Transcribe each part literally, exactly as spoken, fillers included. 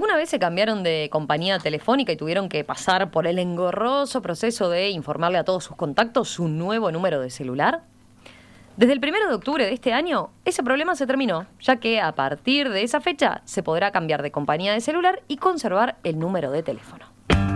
¿Alguna vez se cambiaron de compañía telefónica y tuvieron que pasar por el engorroso proceso de informarle a todos sus contactos su nuevo número de celular? Desde el primero de octubre de este año, ese problema se terminó, ya que a partir de esa fecha se podrá cambiar de compañía de celular y conservar el número de teléfono.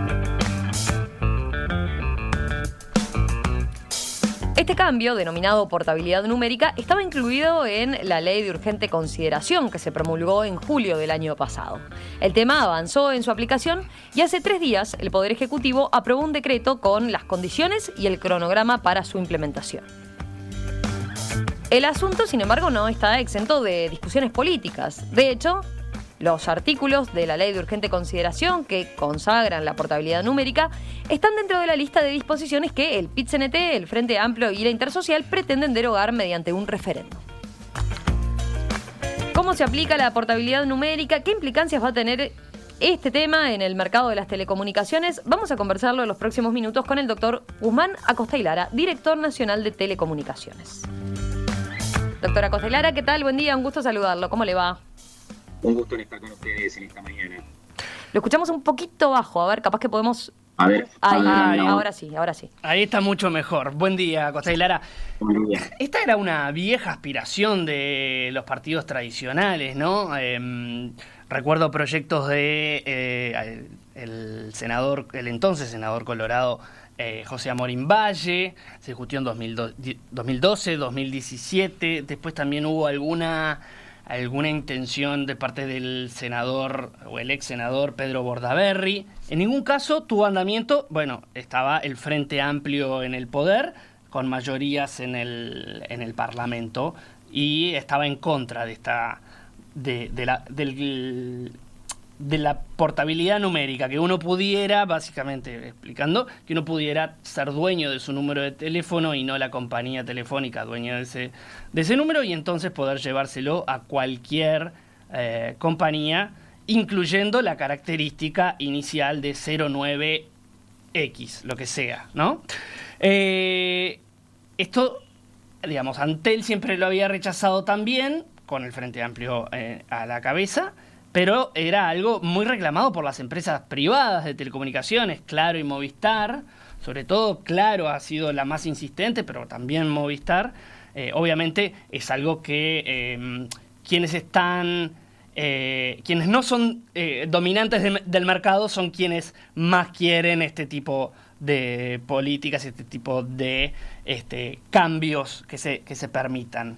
Este cambio, denominado portabilidad numérica, estaba incluido en la Ley de Urgente Consideración que se promulgó en julio del año pasado. El tema avanzó en su aplicación y hace tres días el Poder Ejecutivo aprobó un decreto con las condiciones y el cronograma para su implementación. El asunto, sin embargo, no está exento de discusiones políticas. De hecho, los artículos de la Ley de Urgente Consideración que consagran la portabilidad numérica están dentro de la lista de disposiciones que el P I T C N T, el Frente Amplio y la Intersocial pretenden derogar mediante un referéndum. ¿Cómo se aplica la portabilidad numérica? ¿Qué implicancias va a tener este tema en el mercado de las telecomunicaciones? Vamos a conversarlo en los próximos minutos con el doctor Guzmán Acosta y Lara, director nacional de Telecomunicaciones. Doctor Acosta y Lara, ¿qué tal? Buen día, un gusto saludarlo. ¿Cómo le va? Un gusto en estar con ustedes en esta mañana. Lo escuchamos un poquito bajo, a ver, capaz que podemos... A ver, ahí, a ver, ahí, ahora sí, ahora sí. Ahí está mucho mejor. Buen día, Acosta y Lara. Buen día. Esta era una vieja aspiración de los partidos tradicionales, ¿no? Eh, recuerdo proyectos de eh, el senador, el entonces senador colorado eh, José Amorín Valle. Se discutió en dos mil doce, dos mil diecisiete. Después también hubo alguna... alguna intención de parte del senador o el ex senador Pedro Bordaberry. En ningún caso tuvo andamiento. Bueno, estaba el Frente Amplio en el poder, con mayorías en el, en el Parlamento, y estaba en contra de esta de, de la del, de la portabilidad numérica, que uno pudiera, básicamente explicando, que uno pudiera ser dueño de su número de teléfono y no la compañía telefónica dueña de ese, de ese número, y entonces poder llevárselo a cualquier eh, compañía, incluyendo la característica inicial de cero nueve equis, lo que sea, ¿no? Eh, esto, digamos, Antel siempre lo había rechazado también, con el Frente Amplio eh, a la cabeza, pero era algo muy reclamado por las empresas privadas de telecomunicaciones, Claro y Movistar. Sobre todo Claro ha sido la más insistente, pero también Movistar. Eh, obviamente es algo que eh, quienes están, eh, quienes no son eh, dominantes de, del mercado son quienes más quieren este tipo de políticas, este tipo de este, cambios que se, que se permitan.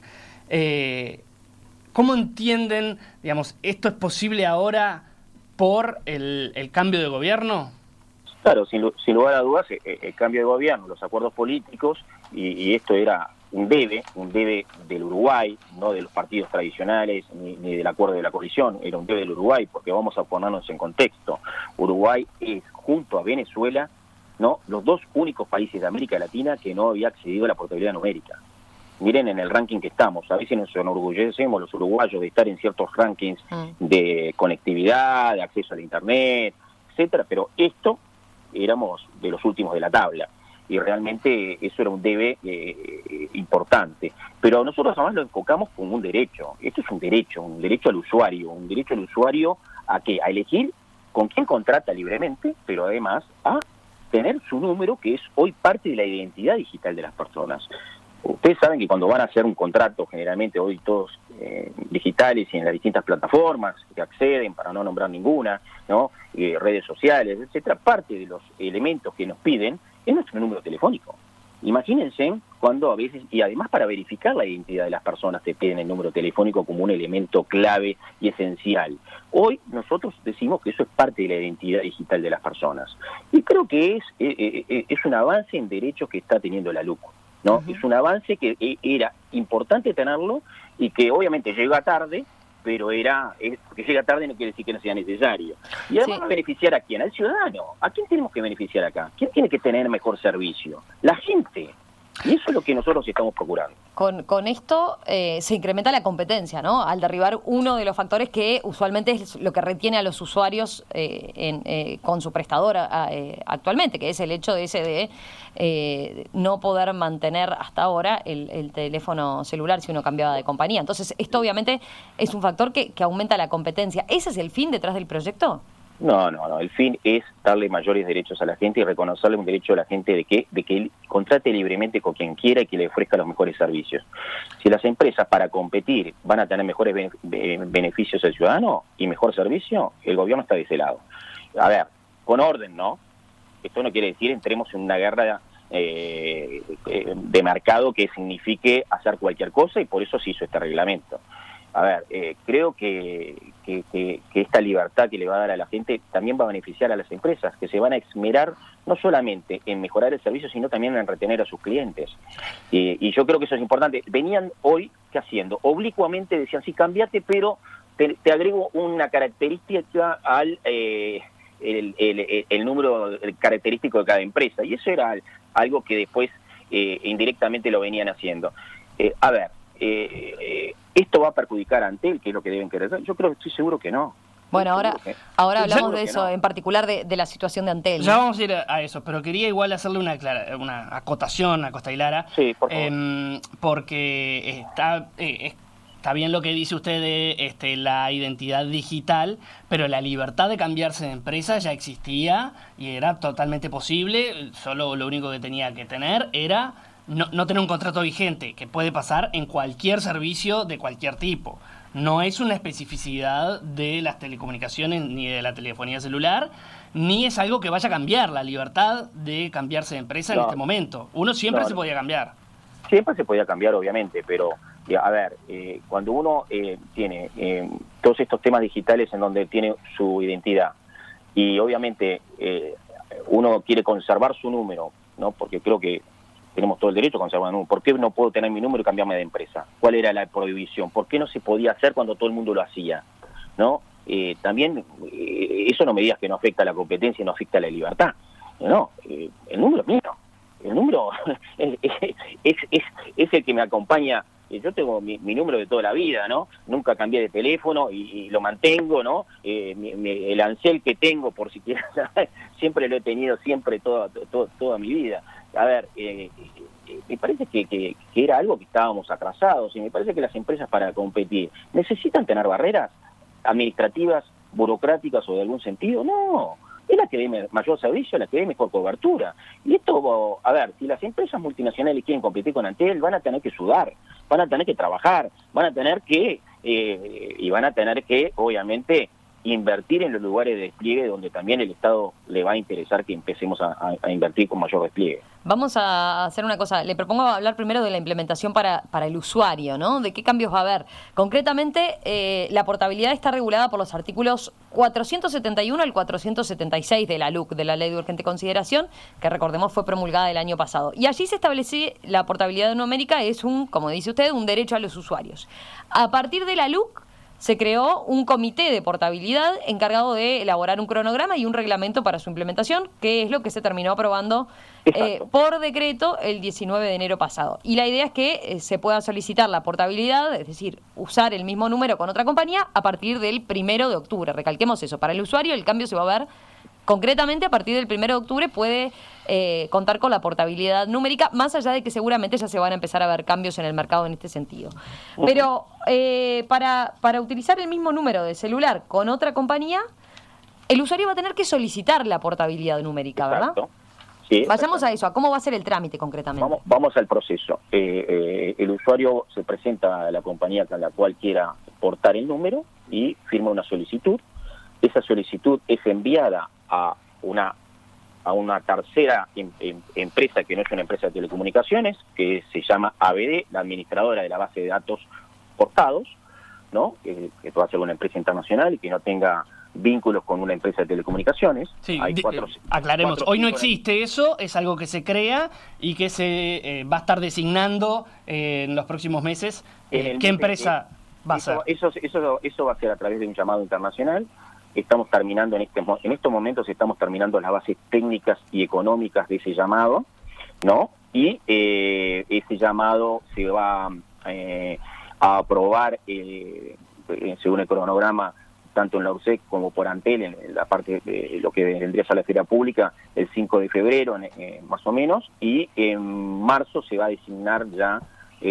Eh, ¿Cómo entienden, digamos, esto es posible ahora por el, el cambio de gobierno? Claro, sin, sin lugar a dudas, el, el cambio de gobierno, los acuerdos políticos, y, y esto era un debe, un debe del Uruguay, no de los partidos tradicionales, ni, ni del acuerdo de la coalición, era un debe del Uruguay, porque vamos a ponernos en contexto. Uruguay es, junto a Venezuela, no los dos únicos países de América Latina que no había accedido a la portabilidad numérica. Miren en el ranking que estamos, a veces nos enorgullecemos los uruguayos de estar en ciertos rankings de conectividad, de acceso a internet, etcétera, pero esto éramos de los últimos de la tabla, y realmente eso era un debe eh, importante. Pero nosotros además lo enfocamos como un derecho. Esto es un derecho, un derecho al usuario, un derecho al usuario a que a elegir con quién contrata libremente, pero además a tener su número, que es hoy parte de la identidad digital de las personas. Ustedes saben que cuando van a hacer un contrato, generalmente hoy todos eh, digitales y en las distintas plataformas que acceden, para no nombrar ninguna, ¿no? Eh, redes sociales, etcétera, parte de los elementos que nos piden es nuestro número telefónico. Imagínense cuando a veces, y además para verificar la identidad de las personas, te piden el número telefónico como un elemento clave y esencial. Hoy nosotros decimos que eso es parte de la identidad digital de las personas. Y creo que es, eh, eh, es un avance en derechos que está teniendo la LUC, ¿no? Uh-huh. Es un avance que era importante tenerlo y que obviamente llega tarde, pero era es, que llega tarde no quiere decir que no sea necesario. Y además sí. ¿Va a beneficiar a quién? Al ciudadano. ¿A quién tenemos que beneficiar acá? ¿Quién tiene que tener mejor servicio? La gente. Y eso es lo que nosotros estamos procurando. con, con esto eh, se incrementa la competencia, ¿no? Al derribar uno de los factores que usualmente es lo que retiene a los usuarios eh, en, eh, con su prestadora eh, actualmente, que es el hecho de ese de eh, no poder mantener hasta ahora el, el teléfono celular si uno cambiaba de compañía. Entonces, esto obviamente es un factor que, que aumenta la competencia. ¿Ese es el fin detrás del proyecto? No, no, no. El fin es darle mayores derechos a la gente y reconocerle un derecho a la gente de que de que él contrate libremente con quien quiera y que le ofrezca los mejores servicios. Si las empresas para competir van a tener mejores beneficios al ciudadano y mejor servicio, el gobierno está de ese lado. A ver, con orden, ¿no? Esto no quiere decir entremos en una guerra eh, de mercado que signifique hacer cualquier cosa y por eso se hizo este reglamento. A ver, eh, creo que, que, que, que esta libertad que le va a dar a la gente también va a beneficiar a las empresas, que se van a esmerar no solamente en mejorar el servicio, sino también en retener a sus clientes. Y, y yo creo que eso es importante. Venían hoy, ¿qué haciendo? Oblicuamente decían, sí, cambiate, pero te, te agrego una característica al eh, el, el, el número característico de cada empresa. Y eso era algo que después eh, indirectamente lo venían haciendo. Eh, a ver, Eh, eh, ¿esto va a perjudicar a Antel, que es lo que deben querer? Yo creo, estoy seguro que no. Bueno, ahora, que, ahora hablamos de eso, no. en particular de, de la situación de Antel. Ya vamos a ir a, a eso, pero quería igual hacerle una, clara, una acotación a Costa y Lara. Sí, por favor. Eh, porque está, eh, está bien lo que dice usted de este, la identidad digital, pero la libertad de cambiarse de empresa ya existía y era totalmente posible. Solo lo único que tenía que tener era No, no tener un contrato vigente, que puede pasar en cualquier servicio de cualquier tipo. No es una especificidad de las telecomunicaciones ni de la telefonía celular, ni es algo que vaya a cambiar la libertad de cambiarse de empresa no. en este momento. Uno siempre no, se podía cambiar. Siempre se podía cambiar, obviamente, pero, a ver, eh, cuando uno eh, tiene eh, todos estos temas digitales en donde tiene su identidad y obviamente eh, uno quiere conservar su número, ¿no? Porque creo que tenemos todo el derecho a conservar un número. ¿Por qué no puedo tener mi número y cambiarme de empresa? ¿Cuál era la prohibición? ¿Por qué no se podía hacer cuando todo el mundo lo hacía? ¿No? Eh, también, eh, eso no me digas que no afecta a la competencia y no afecta a la libertad. No, eh, el número es mío. El número es, es, es, es el que me acompaña. Yo tengo mi, mi número de toda la vida, ¿no? Nunca cambié de teléfono y, y lo mantengo, ¿no? Eh, mi, mi, el Ansel que tengo, por si quieres saber, siempre lo he tenido, siempre, toda, toda, toda mi vida. A ver, eh, eh, me parece que, que, que era algo que estábamos atrasados y me parece que las empresas para competir necesitan tener barreras administrativas, burocráticas o de algún sentido. No, es la que dé mayor servicio, la que dé mejor cobertura. Y esto, a ver, si las empresas multinacionales quieren competir con Antel, van a tener que sudar, van a tener que trabajar, van a tener que, eh, y van a tener que, obviamente, invertir en los lugares de despliegue donde también el Estado le va a interesar que empecemos a, a, a invertir con mayor despliegue. Vamos a hacer una cosa, le propongo hablar primero de la implementación para, para el usuario, ¿no? De qué cambios va a haber. Concretamente, eh, la portabilidad está regulada por los artículos cuatrocientos setenta y uno al cuatrocientos setenta y seis de la L U C, de la Ley de Urgente Consideración, que recordemos fue promulgada el año pasado. Y allí se establece la portabilidad numérica, es un, como dice usted, un derecho a los usuarios. A partir de la L U C, se creó un comité de portabilidad encargado de elaborar un cronograma y un reglamento para su implementación, que es lo que se terminó aprobando eh, por decreto el diecinueve de enero pasado. Y la idea es que eh, se pueda solicitar la portabilidad, es decir, usar el mismo número con otra compañía a partir del primero de octubre. Recalquemos eso, para el usuario el cambio se va a ver concretamente a partir del primero de octubre, puede eh, contar con la portabilidad numérica, más allá de que seguramente ya se van a empezar a ver cambios en el mercado en este sentido. Pero eh, para, para utilizar el mismo número de celular con otra compañía, el usuario va a tener que solicitar la portabilidad numérica, ¿verdad? Exacto. Sí, vayamos a eso, a cómo va a ser el trámite concretamente. Vamos, vamos al proceso. Eh, eh, el usuario se presenta a la compañía con la cual quiera portar el número y firma una solicitud. Esa solicitud es enviada a una a una tercera em, em, empresa que no es una empresa de telecomunicaciones, que se llama A B D, la administradora de la base de datos portados, ¿no? Que, que va a ser una empresa internacional y que no tenga vínculos con una empresa de telecomunicaciones. Sí, Hay cuatro, aclaremos, cuatro, hoy no existe eso, es algo que se crea y que se eh, va a estar designando eh, en los próximos meses eh, qué empresa eh, va a eso, ser. Eso, eso, eso va a ser a través de un llamado internacional. Estamos terminando en este en estos momentos estamos terminando las bases técnicas y económicas de ese llamado, ¿no? y eh, ese llamado se va eh, a aprobar, eh, según el cronograma, tanto en la U R S E C como por Antel, en la parte de lo que vendría a ser la feria pública, el cinco de febrero, eh, más o menos, y en marzo se va a designar ya,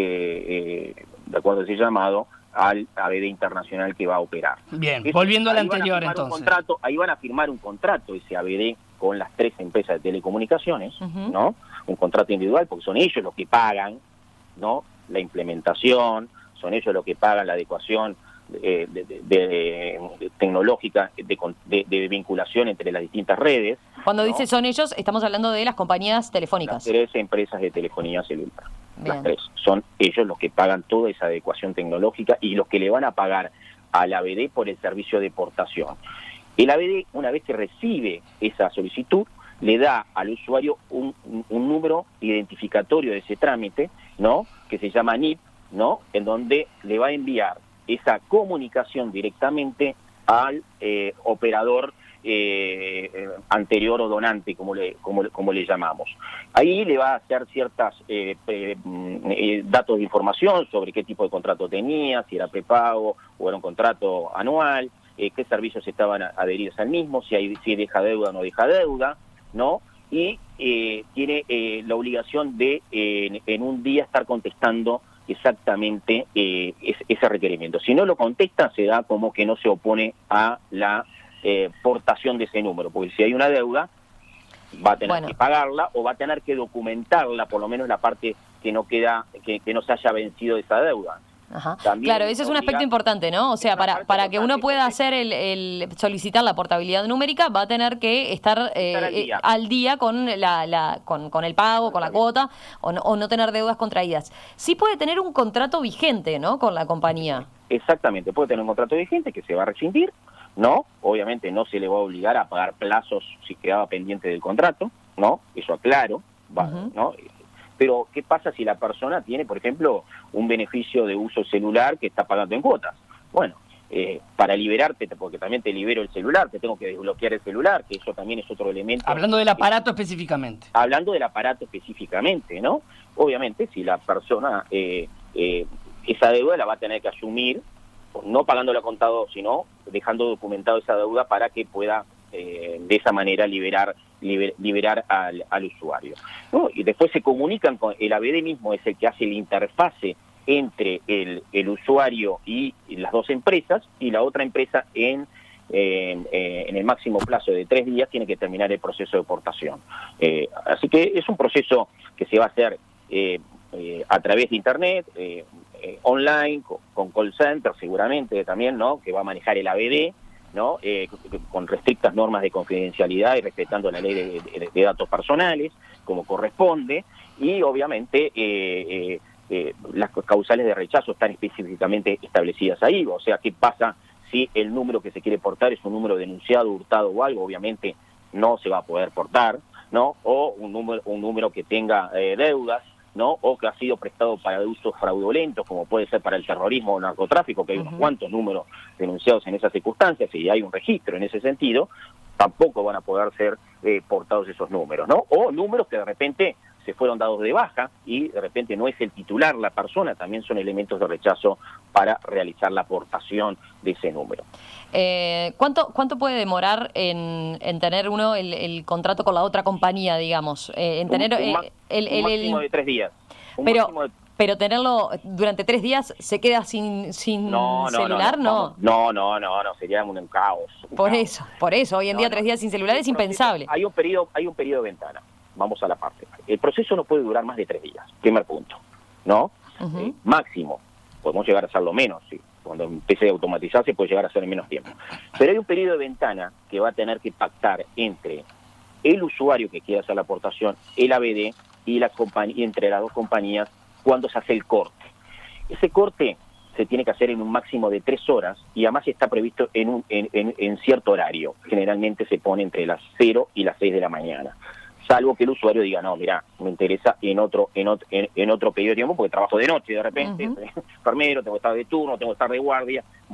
eh, eh, de acuerdo a ese llamado, al A B D internacional que va a operar. Bien, Eso, volviendo al ahí anterior van a entonces. Contrato, ahí van a firmar un contrato, ese A B D, con las tres empresas de telecomunicaciones, uh-huh. ¿no? Un contrato individual, porque son ellos los que pagan, ¿no? La implementación, son ellos los que pagan la adecuación eh, de, de, de, de tecnológica de, de, de vinculación entre las distintas redes. Cuando ¿no? dice son ellos, estamos hablando de las compañías telefónicas. Las tres empresas de telefonía celular. Bien. Las tres. Son ellos los que pagan toda esa adecuación tecnológica y los que le van a pagar al A B D por el servicio de portación. El A B D, una vez que recibe esa solicitud, le da al usuario un, un, un número identificatorio de ese trámite, ¿no? Que se llama N I P, ¿no? En donde le va a enviar esa comunicación directamente al eh, operador eh, eh, anterior o donante, como le, como, como le llamamos. Ahí le va a hacer ciertas eh, eh, eh, datos de información sobre qué tipo de contrato tenía, si era prepago o era un contrato anual, eh, qué servicios estaban adheridos al mismo, si, hay, si deja deuda o no deja deuda, ¿no? Y eh, tiene eh, la obligación de eh, en, en un día estar contestando exactamente eh, ese, ese requerimiento. Si no lo contesta, se da como que no se opone a la eh, portación de ese número, porque si hay una deuda, va a tener bueno. que pagarla o va a tener que documentarla, por lo menos la parte que no queda, que, que no se haya vencido esa deuda. Ajá. Claro, ese es un aspecto importante, ¿no? O sea, para, para que uno pueda hacer el, el solicitar la portabilidad numérica, va a tener que estar, eh, estar al, día. al día con la, la con, con el pago, con la cuota, o no, o no tener deudas contraídas. Sí puede tener un contrato vigente, ¿no? Con la compañía. Exactamente, puede tener un contrato vigente que se va a rescindir, ¿no? Obviamente no se le va a obligar a pagar plazos si quedaba pendiente del contrato, ¿no? Eso aclaro, va, uh-huh. ¿no? Pero, ¿qué pasa si la persona tiene, por ejemplo, un beneficio de uso celular que está pagando en cuotas? Bueno, eh, para liberarte, porque también te libero el celular, te tengo que desbloquear el celular, que eso también es otro elemento. Hablando del aparato eh, específicamente. Hablando del aparato específicamente, ¿no? Obviamente, si la persona, eh, eh, esa deuda la va a tener que asumir, no pagándolo a contado, sino dejando documentado esa deuda para que pueda eh, de esa manera liberar liber, liberar al, al usuario, ¿no? Y después se comunican con el A B D mismo, es el que hace la interfase entre el, el usuario y las dos empresas, y la otra empresa en, eh, eh, en el máximo plazo de tres días tiene que terminar el proceso de portación. Eh, así que es un proceso que se va a hacer eh, eh, a través de internet, eh, eh, online, con, con call center seguramente también, ¿no? Que va a manejar el A B D, ¿no? Eh, con restrictas normas de confidencialidad y respetando la ley de, de, de datos personales, como corresponde, y obviamente eh, eh, eh, las causales de rechazo están específicamente establecidas ahí. O sea, ¿qué pasa si el número que se quiere portar es un número denunciado, hurtado o algo? Obviamente no se va a poder portar, ¿no? O un número, un número que tenga eh, deudas, ¿no? O que ha sido prestado para usos fraudulentos, como puede ser para el terrorismo o narcotráfico, que hay uh-huh. unos cuantos números denunciados en esas circunstancias, y hay un registro en ese sentido, tampoco van a poder ser eh, portados esos números, ¿no? O números que de repente se fueron dados de baja y de repente no es el titular la persona, también son elementos de rechazo para realizar la aportación de ese número. Eh, ¿cuánto, ¿Cuánto puede demorar en, en tener uno el, el contrato con la otra compañía, digamos? Eh, en tener un, un, eh, el, el, un máximo el... de tres días. Un pero, de... pero tenerlo durante tres días, ¿se queda sin, sin no, no, celular? No no, no, no, no, no, sería un caos. Un por caos. eso, por eso, hoy en no, día no, tres días sin celular es impensable. Hay un periodo, hay un periodo de ventana. Vamos a la parte. El proceso no puede durar más de tres días, primer punto, ¿no? Uh-huh. Eh, máximo, podemos llegar a hacerlo menos, sí. Cuando empiece a automatizarse puede llegar a ser en menos tiempo. Pero hay un periodo de ventana que va a tener que pactar entre el usuario que quiera hacer la aportación, el A B D y la compañía, entre las dos compañías, cuando se hace el corte. Ese corte se tiene que hacer en un máximo de tres horas y además está previsto en, un, en, en, en cierto horario. Generalmente se pone entre las cero y las seis de la mañana. Salvo que el usuario diga, no, mira, me interesa en otro en otro, en, en otro periodo de tiempo porque trabajo de noche de repente, uh-huh. soy enfermero, tengo que estar de turno, tengo que estar de guardia. Bueno,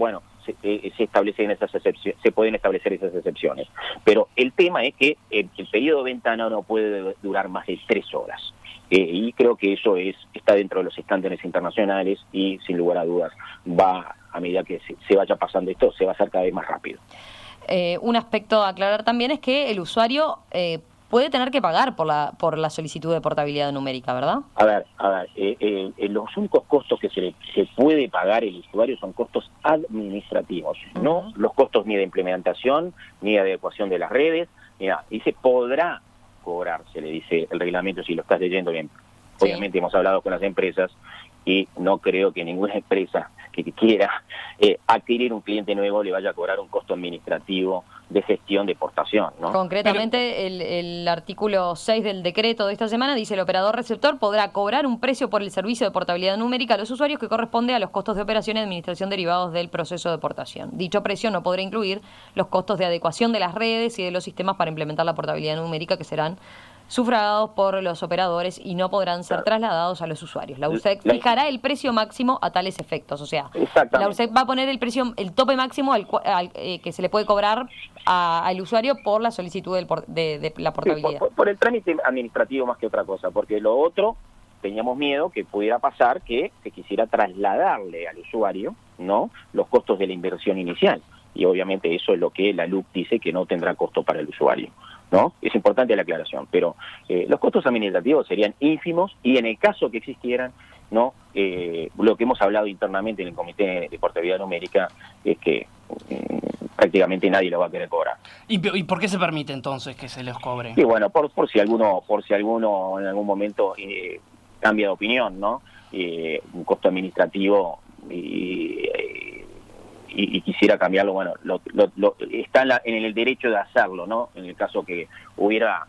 se, eh, se establecen esas excepciones, se pueden establecer esas excepciones. Pero el tema es que el, el periodo de ventana no puede durar más de tres horas. Eh, y creo que eso es está dentro de los estándares internacionales y sin lugar a dudas va, a medida que se, se vaya pasando esto, se va a hacer cada vez más rápido. Eh, un aspecto a aclarar también es que el usuario eh, puede tener que pagar por la por la solicitud de portabilidad numérica, ¿verdad? A ver, a ver, eh, eh, eh, los únicos costos que se, le, se puede pagar el usuario son costos administrativos, uh-huh. no los costos ni de implementación, ni de adecuación de las redes, ni nada. Y se podrá cobrar, se le dice el reglamento, si lo estás leyendo bien. Sí. Obviamente hemos hablado con las empresas y no creo que ninguna empresa que quiera eh, adquirir un cliente nuevo le vaya a cobrar un costo administrativo de gestión de portación, ¿no? Concretamente, Pero... el, el artículo seis del decreto de esta semana dice: el operador receptor podrá cobrar un precio por el servicio de portabilidad numérica a los usuarios que corresponde a los costos de operación y administración derivados del proceso de portación. Dicho precio no podrá incluir los costos de adecuación de las redes y de los sistemas para implementar la portabilidad numérica, que serán sufragados por los operadores y no podrán ser claro. trasladados a los usuarios. La U R S E C fijará el precio máximo a tales efectos, o sea, la U R S E C va a poner el precio, el tope máximo al, al eh, que se le puede cobrar a, al usuario por la solicitud del por, de, de la portabilidad. Sí, por, por el trámite administrativo más que otra cosa, porque lo otro teníamos miedo que pudiera pasar que se quisiera trasladarle al usuario, ¿no?, los costos de la inversión inicial, y obviamente eso es lo que la L U C dice, que no tendrá costo para el usuario, ¿no? Es importante la aclaración, pero eh, los costos administrativos serían ínfimos y en el caso que existieran, ¿no? Eh, lo que hemos hablado internamente en el Comité de Portabilidad Numérica es que eh, prácticamente nadie lo va a querer cobrar. ¿Y, ¿Y por qué se permite entonces que se les cobre? Y bueno, por, por si alguno por si alguno en algún momento eh, cambia de opinión, ¿no? Eh, un costo administrativo y... Eh, Y, y quisiera cambiarlo, bueno, lo, lo, lo, está en, la, en el derecho de hacerlo, ¿no? En el caso que hubiera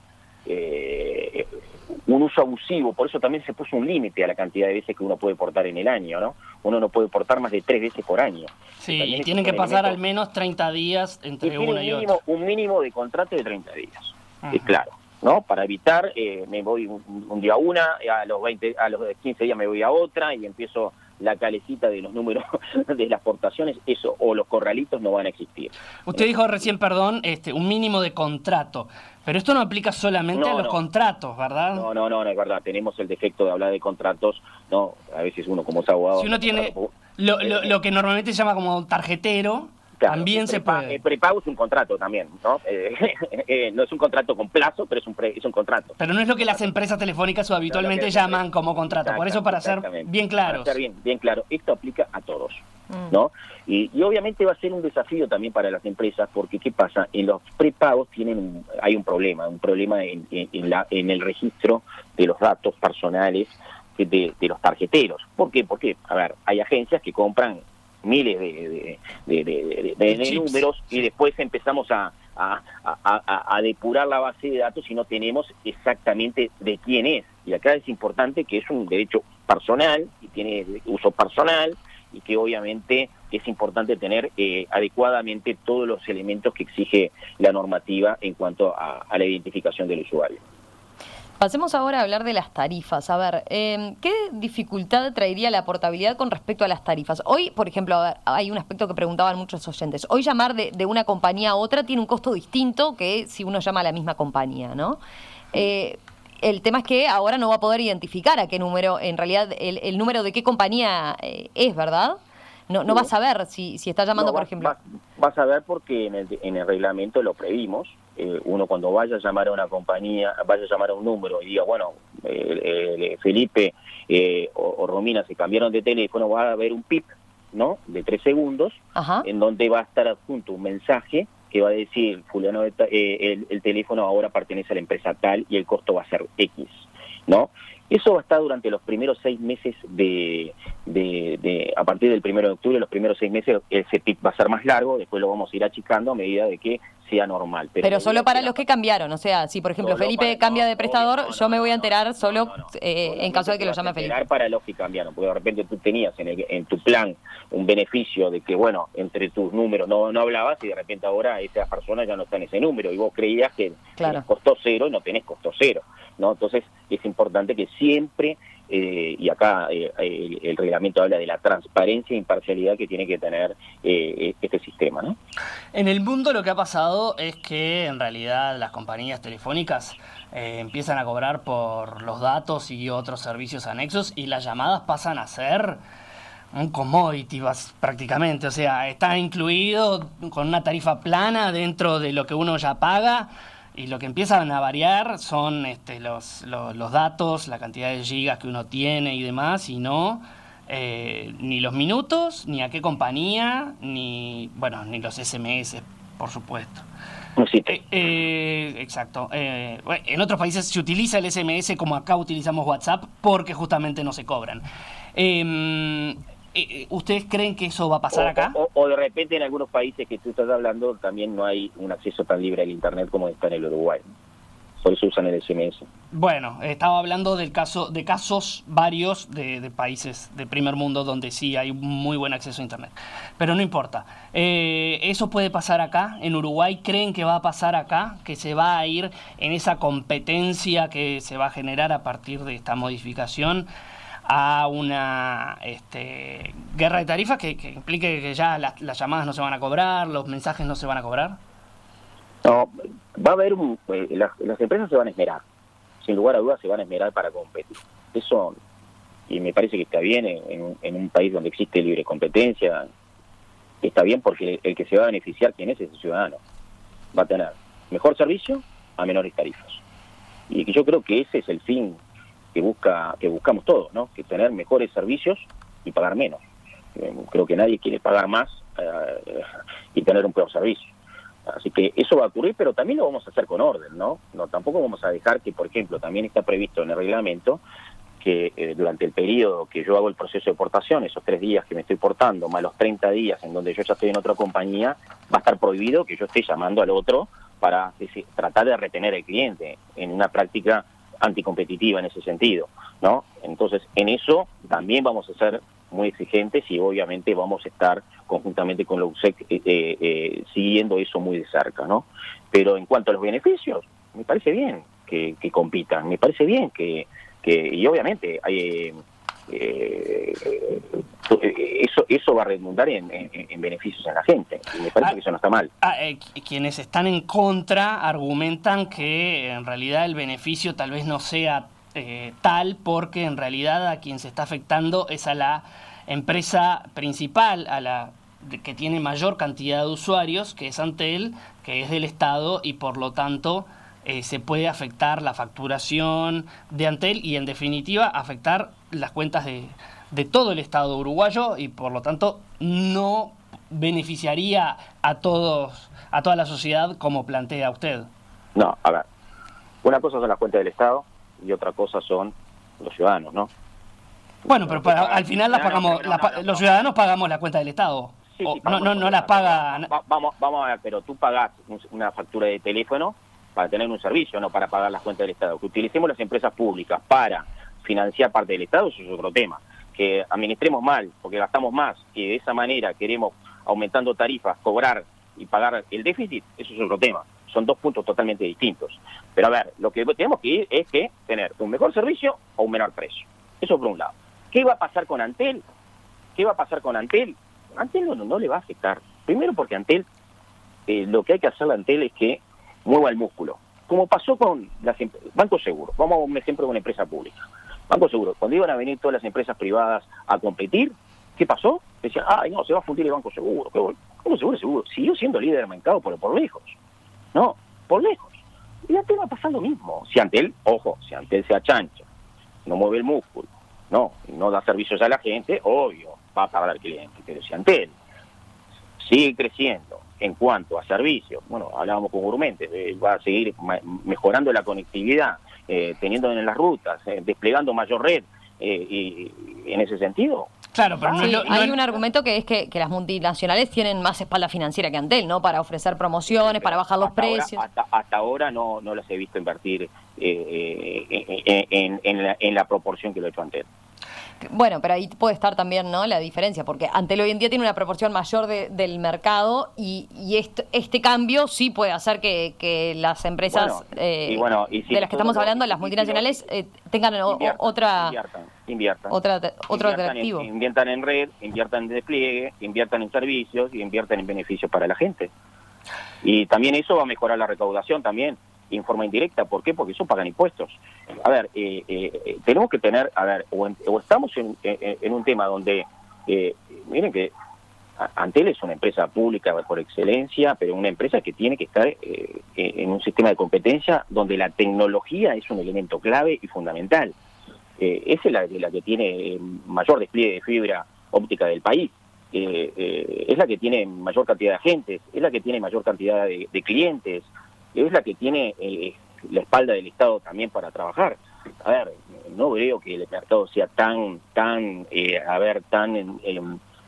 eh, un uso abusivo, por eso también se puso un límite a la cantidad de veces que uno puede portar en el año, ¿no? Uno no puede portar más de tres veces por año. Sí, y tienen que pasar elemento, al menos treinta días entre uno y mínimo, otro. Un mínimo de contrato de treinta días, es claro, ¿no? Para evitar, eh, me voy un, un día a una, a los veinte, a los quince días me voy a otra y empiezo la calecita de los números de las portaciones, eso, o los corralitos no van a existir. Usted dijo recién, perdón, este, un mínimo de contrato, pero esto no aplica solamente no, a los no. contratos, ¿verdad? No, no, no, no, es verdad, tenemos el defecto de hablar de contratos, no, a veces uno como es abogado... Si uno tiene lo, lo, lo que normalmente se llama como tarjetero, claro, también se prepa, puede. El prepago es un contrato también, ¿no? Eh, eh, no es un contrato con plazo, pero es un, pre, es un contrato. Pero no es lo que las empresas telefónicas o habitualmente no, llaman como contrato. Por eso, para ser bien claros. Para ser bien, bien claro, esto aplica a todos, ¿no? Y, y obviamente va a ser un desafío también para las empresas, porque ¿qué pasa? En los prepagos tienen un, hay un problema, un problema en, en, en, la, en el registro de los datos personales de, de los tarjeteros. ¿Por qué? Porque, a ver, hay agencias que compran miles de, de, de, de, de, de números y después empezamos a, a, a, a, a depurar la base de datos y no tenemos exactamente de quién es. Y acá es importante que es un derecho personal y tiene uso personal y que obviamente es importante tener eh, adecuadamente todos los elementos que exige la normativa en cuanto a, a la identificación del usuario. Pasemos ahora a hablar de las tarifas. A ver, eh, ¿qué dificultad traería la portabilidad con respecto a las tarifas? Hoy, por ejemplo, a ver, hay un aspecto que preguntaban muchos oyentes. Hoy llamar de, de una compañía a otra tiene un costo distinto que si uno llama a la misma compañía, ¿no? Eh, el tema es que ahora no va a poder identificar a qué número, en realidad, el, el número de qué compañía eh, es, ¿verdad? No, no vas a ver si, si está llamando, no, por ejemplo. Vas, vas a ver porque en el, en el reglamento lo previmos. Eh, uno cuando vaya a llamar a una compañía, vaya a llamar a un número y diga, bueno, eh, eh, Felipe eh, o, o Romina se cambiaron de teléfono, va a haber un pip, ¿no?, de tres segundos, Ajá. en donde va a estar adjunto un mensaje que va a decir, fulano, eh, el, el teléfono ahora pertenece a la empresa tal y el costo va a ser X, ¿no? Eso va a estar durante los primeros seis meses de, de, de, a partir del primero de octubre, los primeros seis meses, ese pip va a ser más largo, después lo vamos a ir achicando a medida de que sea normal. Pero, pero solo para los que cambiaron, o sea, si por ejemplo Felipe para, cambia no, de prestador, no, no, yo me voy a enterar solo no, no, eh, en caso de que lo llame Felipe. Para los que cambiaron, porque de repente tú tenías en, el, en tu plan un beneficio de que, bueno, entre tus números no, no hablabas y de repente ahora esa persona ya no está en ese número y vos creías que claro. costó cero y no tenés costo cero, ¿no? Entonces es importante que siempre eh, y acá eh, el, el reglamento habla de la transparencia e imparcialidad que tiene que tener eh, este sistema, ¿no? En el mundo lo que ha pasado es que en realidad las compañías telefónicas eh, empiezan a cobrar por los datos y otros servicios anexos y las llamadas pasan a ser un commodity prácticamente, o sea, está incluido con una tarifa plana dentro de lo que uno ya paga. Y lo que empiezan a variar son este, los, los, los datos, la cantidad de gigas que uno tiene y demás, y no eh, ni los minutos, ni a qué compañía, ni bueno, ni los ese eme ese, por supuesto. Sí. Eh, eh, exacto. Eh, en otros países se utiliza el ese eme ese como acá utilizamos WhatsApp porque justamente no se cobran. Eh, ¿Ustedes creen que eso va a pasar o, acá? O, o de repente en algunos países que tú estás hablando también no hay un acceso tan libre al Internet como está en el Uruguay. Por eso usan el ese eme ese. Bueno, estaba hablando del caso de casos varios de, de países de primer mundo donde sí hay muy buen acceso a Internet. Pero no importa. Eh, ¿Eso puede pasar acá? ¿En Uruguay creen que va a pasar acá? ¿Que se va a ir en esa competencia que se va a generar a partir de esta modificación a una este, guerra de tarifas que, que implique que ya las, las llamadas no se van a cobrar, los mensajes no se van a cobrar? No, va a haber un, eh, las, las empresas se van a esmerar, sin lugar a dudas se van a esmerar para competir. Eso, y me parece que está bien en, en un país donde existe libre competencia, está bien porque el, el que se va a beneficiar, ¿quién es? Es el ciudadano. Va a tener mejor servicio a menores tarifas. Y que yo creo que ese es el fin que busca que buscamos todos, ¿no? Que tener mejores servicios y pagar menos. Eh, creo que nadie quiere pagar más eh, y tener un peor servicio. Así que eso va a ocurrir, pero también lo vamos a hacer con orden, ¿no? No tampoco vamos a dejar que, por ejemplo, también está previsto en el reglamento que eh, durante el periodo que yo hago el proceso de portación, esos tres días que me estoy portando, más los treinta días en donde yo ya estoy en otra compañía, va a estar prohibido que yo esté llamando al otro para decir, tratar de retener al cliente en una práctica anticompetitiva en ese sentido, ¿no? Entonces, en eso también vamos a ser muy exigentes y obviamente vamos a estar conjuntamente con la U S E C eh, eh, siguiendo eso muy de cerca, ¿no? Pero en cuanto a los beneficios, me parece bien que, que compitan, me parece bien que, que y obviamente hay, eh, eh, eso eso va a redundar en, en, en beneficios a la gente, y me parece ah, que eso no está mal. Ah, eh, quienes están en contra argumentan que en realidad el beneficio tal vez no sea eh, tal porque en realidad a quien se está afectando es a la empresa principal, a la que tiene mayor cantidad de usuarios, que es Antel, que es del Estado y por lo tanto eh, se puede afectar la facturación de Antel y en definitiva afectar las cuentas de, de todo el Estado uruguayo y por lo tanto no beneficiaría a todos, a toda la sociedad como plantea usted. No, a ver, una cosa son las cuentas del Estado y otra cosa son los ciudadanos, ¿no? Bueno, pero para, al final las pagamos, no, no, no, no, los ciudadanos pagamos la cuenta del Estado. Sí, sí, no, no, no las paga. Va, vamos, vamos a ver, pero tú pagás una factura de teléfono para tener un servicio, no para pagar las cuentas del Estado. Que utilicemos las empresas públicas para financiar parte del Estado, eso es otro tema. Que administremos mal, porque gastamos más, y de esa manera queremos, aumentando tarifas, cobrar y pagar el déficit, eso es otro tema. Son dos puntos totalmente distintos. Pero a ver, lo que tenemos que ir es que tener un mejor servicio o un menor precio. Eso por un lado. ¿Qué va a pasar con Antel? ¿Qué va a pasar con Antel? Antel no, no le va a afectar. Primero porque Antel, eh, lo que hay que hacer a Antel es que mueva el músculo. Como pasó con las Banco Seguro. Vamos a un ejemplo de una empresa pública. Banco Seguro, cuando iban a venir todas las empresas privadas a competir, ¿qué pasó? Decían, ay no, se va a fundir el Banco Seguro. Banco Seguro, seguro. Siguió siendo líder del mercado, pero por lejos. No, por lejos. Y Antel va a pasar lo mismo. Si Antel, ojo, si Antel se achancha, no mueve el músculo, no, no da servicios a la gente, obvio, va a pagar al cliente. Pero si Antel sigue creciendo en cuanto a servicios, bueno, hablábamos con Gourmet, eh, va a seguir ma- mejorando la conectividad, eh, teniendo en las rutas, eh, desplegando mayor red, eh, y, y en ese sentido... Claro, pero no, sí, no, no, hay un argumento que es que, que las multinacionales tienen más espalda financiera que Antel, ¿no? Para ofrecer promociones, para bajar los hasta precios. Ahora, hasta, hasta ahora no, no las he visto invertir eh, eh, en, en, en, la, en la proporción que lo ha hecho Antel. Bueno, pero ahí puede estar también, ¿no?, la diferencia, porque Antel hoy en día tiene una proporción mayor de, del mercado y, y este, este cambio sí puede hacer que, que las empresas bueno, eh, y bueno, y si de las que estamos lo, hablando, y, las multinacionales, y, eh, tengan inviertan, o, otra inviertan, inviertan, otra otro inviertan atractivo. En, inviertan en red, inviertan en despliegue, inviertan en servicios y inviertan en beneficios para la gente. Y también eso va a mejorar la recaudación también, en forma indirecta. ¿Por qué? Porque eso pagan impuestos. A ver, eh, eh, tenemos que tener, a ver, o, en, o estamos en, en, en un tema donde, eh, miren que Antel es una empresa pública por excelencia, pero una empresa que tiene que estar eh, en un sistema de competencia donde la tecnología es un elemento clave y fundamental. Eh, esa es la, la que tiene mayor despliegue de fibra óptica del país. Eh, eh, es la que tiene mayor cantidad de agentes, es la que tiene mayor cantidad de, de clientes, es la que tiene eh, la espalda del Estado también para trabajar. A ver, no veo que el mercado sea tan, tan, eh, a ver, tan eh,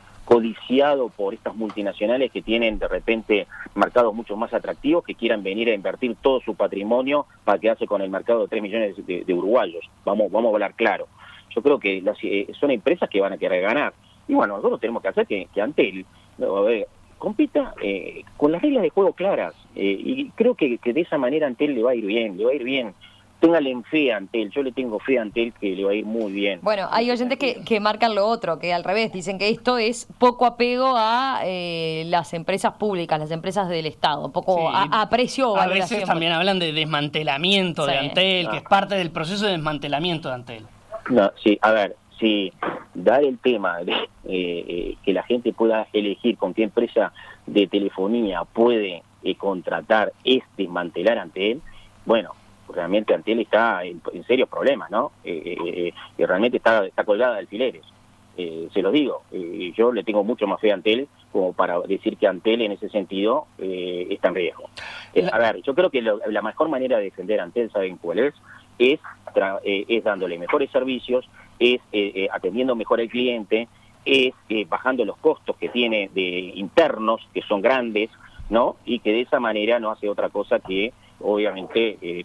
codiciado por estas multinacionales que tienen de repente mercados mucho más atractivos, que quieran venir a invertir todo su patrimonio para quedarse con el mercado de tres millones de, de uruguayos. Vamos, vamos a hablar claro. Yo creo que las, eh, son empresas que van a querer ganar. Y bueno, nosotros tenemos que hacer que, que Antel no, a ver, compita eh, con las reglas de juego claras. Eh, y creo que, que de esa manera Antel le va a ir bien, le va a ir bien. Téngale en fe a Antel, yo le tengo fe a Antel que le va a ir muy bien. Bueno, hay oyentes que, que marcan lo otro, que al revés, dicen que esto es poco apego a eh, las empresas públicas, las empresas del Estado, poco sí, a, a precio o a valoración. veces también hablan de desmantelamiento sí. de Antel, ah. que es parte del proceso de desmantelamiento de Antel. No, sí, a ver, si dar el tema de eh, eh, que la gente pueda elegir con qué empresa de telefonía puede eh, contratar es desmantelar Antel, bueno, realmente Antel está en, en serios problemas, ¿no? Eh, eh, eh, realmente está, está colgada de alfileres, eh, se lo digo. Eh, yo le tengo mucho más fe a Antel como para decir que Antel en ese sentido eh, está en riesgo. Eh, a ver, yo creo que lo, la mejor manera de defender a Antel, ¿saben cuál es? Es, tra, eh, es dándole mejores servicios, es eh, eh, atendiendo mejor al cliente, es eh, bajando los costos que tiene de internos, que son grandes, ¿no? Y que de esa manera no hace otra cosa que, obviamente, eh,